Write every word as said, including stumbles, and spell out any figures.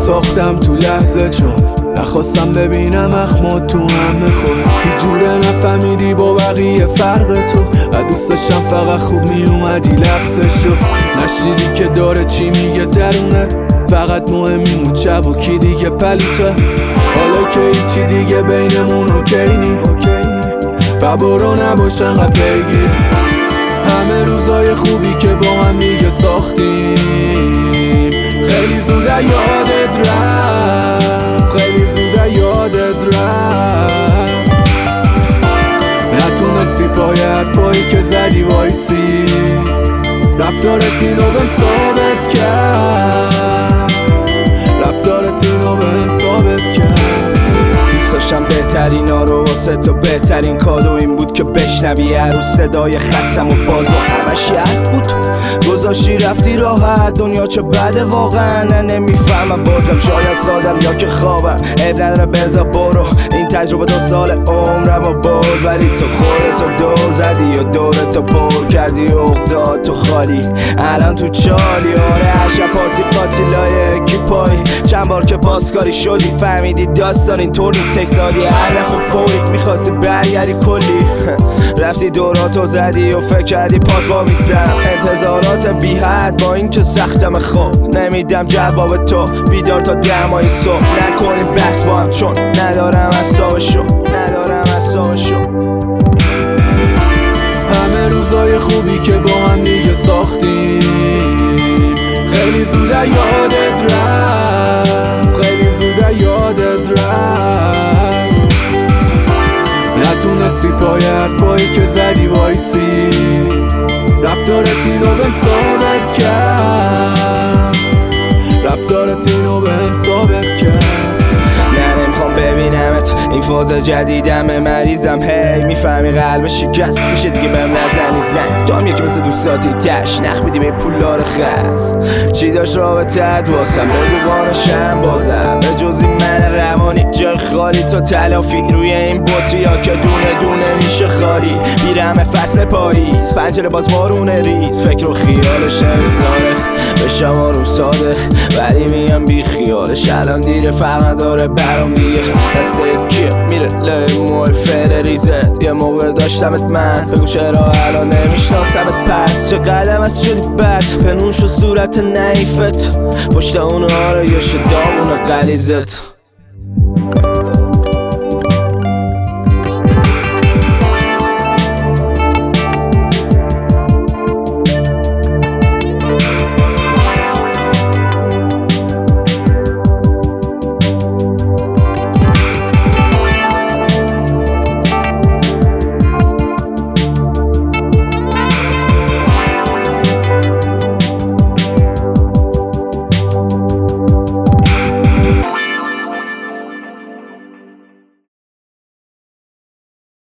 ساختم تو لحظه، چون نخواستم ببینم اخمات تو همه خود. هیچ جوره نفهمیدی با بقیه فرق تو، و دوست داشتم فقط خوب میومدی لفظشو. نشنیدی که داره چی میگه درونت، فقط مهمی مون شب و کی دیگه پلیته. حالا که هیچی دیگه بینمون اوکی نی، و برو نباش انقدر بگیر. همه روزای خوبی که با هم دیگه ساختیم خیلی زوده یادت رفت، خیلی زوده یادت رفت. نتونستی پای حرفایی که زدی وایسی، رفتارت اینو بهم ثابت کرد، رفتارت اینو بهم ثابت کرد. داشتم بهترین ها رو واسه تو، بهترین کادو این بود که بشنوی هر روز صدای خستم و بازو همش یاد بود. گذاشتی رفتی راحت، دنیا چه بده واقعا. نه نمیفهمم بازم، شاید سادم یا که خوابم. عیب نداره بذار برو، این تجربه دو سال عمرم و برد. ولی تو خودتو دور زدی و دورتو پر کردی و اقداد تو خالی. الان تو چالی آره هر شب پارتی قاتلای اکیپایی. چند بار که پاسکاری شدی فهمیدی داستان اینطور نی، تکس دادی هر دفعه فوری میخواستی برگردی کلی. رفتی دوراتو زدی و فکر کردی پات وامیستم. انتظارات بی حد با این که سختم خواب، نمیدم جواب تو بیدار تا دمای صبح. نکنیم بحث با هم چون ندارم اعصابشو، ندارم اعصابشو. همه روزای خوبی که با هم دیگه ساختیم خیلی زوده یادت رفت، خیلی زوده یادت رفت. نتونستی پای حرفایی که زدی وایسی، رفتارت اینو بهم ثابت کرد، رفتارت اینو بهم ثابت کرد. نه نمیخوام ببینمت، این فاز جدیدمه مریضم. هی میفهمی قلب شکست میشه دیگه بهم نزنی زنگ. تو هم یکی مثل دوستاتی تش نخ میدی به پولار خست. چی داشت رابطت واسم بگو بانشم بازم، به جزی من روانی جای خالی. تو تلافی روی این بطری ها که دونه دونه میشه خالی. میرم فصل پاییز پنجره باز بارونه ریز، فکر و خیالش نمیذاره بشم آروم ساده، ولی میگم بی خیالش. الان دیره فرق نداره برام دیگه، دسته کیه میره لای موی فر ریزت. یه موقع داشتمت من بگو چرا الان نمیشناسمت، پس چه قدم از شدی بد پنون شو صورت نایفت. پشت اون آرایش داغون قلیزت.